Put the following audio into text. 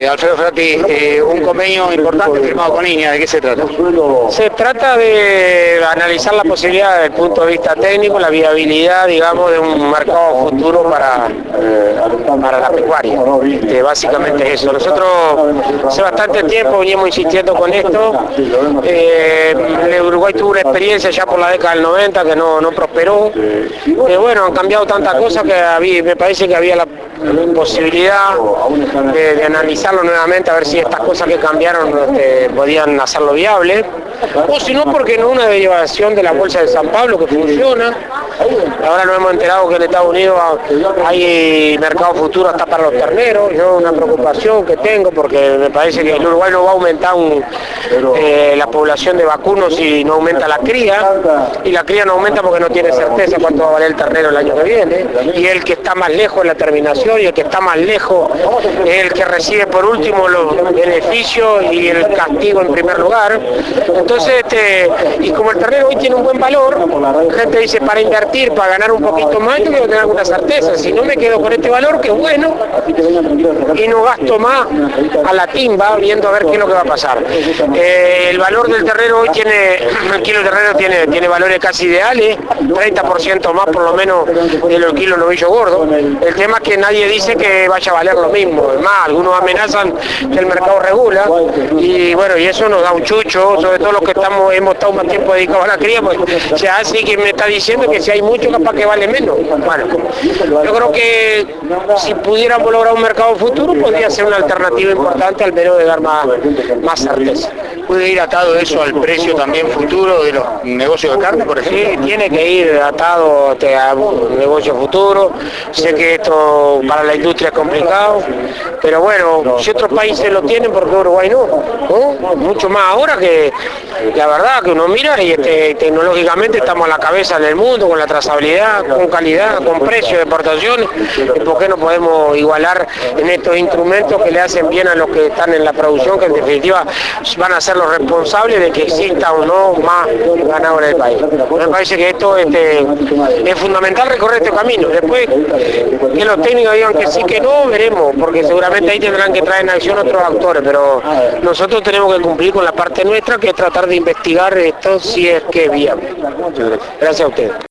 Alfredo Frati, un convenio importante firmado con INEA, ¿de qué se trata? Se trata de analizar la posibilidad desde el punto de vista técnico, la viabilidad, digamos, de un mercado futuro para la pecuaria. Básicamente es eso. Nosotros hace bastante tiempo venimos insistiendo con esto. El Uruguay tuvo una experiencia ya por la década del 90 que no prosperó. Bueno, han cambiado tantas cosas que me parece que había la posibilidad de analizarlo nuevamente, a ver si estas cosas que cambiaron podían hacerlo viable, o si no, porque no una derivación de la bolsa de San Pablo que funciona. Ahora nos hemos enterado que en Estados Unidos hay mercado futuro hasta para los terneros. Yo una preocupación que tengo, porque me parece que el Uruguay no va a aumentar la población de vacunos si no aumenta la cría, y la cría no aumenta porque no tiene certeza cuánto va a valer el ternero el año que viene, y el que está más lejos en la terminación y el que está más lejos es el que recibe por último los beneficios y el castigo en primer lugar. Entonces, y como el ternero hoy tiene un buen valor, la gente dice, para invertir, para ganar un poquito más, yo quiero tener alguna certeza. Si no, me quedo con este valor, que es bueno, y no gasto más a la timba viendo a ver qué es lo que va a pasar. El valor del ternero hoy el kilo de ternero tiene valores casi ideales, 30% más por lo menos de los kilos novillo gordo. El tema es que nadie dice que vaya a valer lo mismo. Es más, algunos amenazan que el mercado regula, y bueno, y eso nos da un chucho, sobre todo los que hemos estado más tiempo dedicados a la cría, pues se hace que me está diciendo que si hay mucho capaz que vale menos. Bueno, yo creo que si pudiéramos lograr un mercado futuro podría ser una alternativa importante, al menos de dar más certeza. ¿Puede ir atado eso al precio también futuro de los negocios de carne, por ejemplo? Sí, tiene que ir atado a un negocio futuro. Sé que esto para la industria es complicado, pero bueno, si otros países lo tienen, ¿por qué Uruguay no? Mucho más ahora, que la verdad que uno mira y tecnológicamente estamos a la cabeza del mundo, con la trazabilidad, con calidad, con precio de exportaciones. ¿Por qué no podemos igualar en estos instrumentos que le hacen bien a los que están en la producción, que en definitiva van a ser los responsables de que exista o no más ganado en el país? Me parece que esto es fundamental, recorrer este camino. Después que los técnicos digan que sí, que no, veremos, porque seguramente ahí tendrán que traer en acción otros actores, pero nosotros tenemos que cumplir con la parte nuestra, que es tratar de investigar esto si es que es viable. Gracias a ustedes.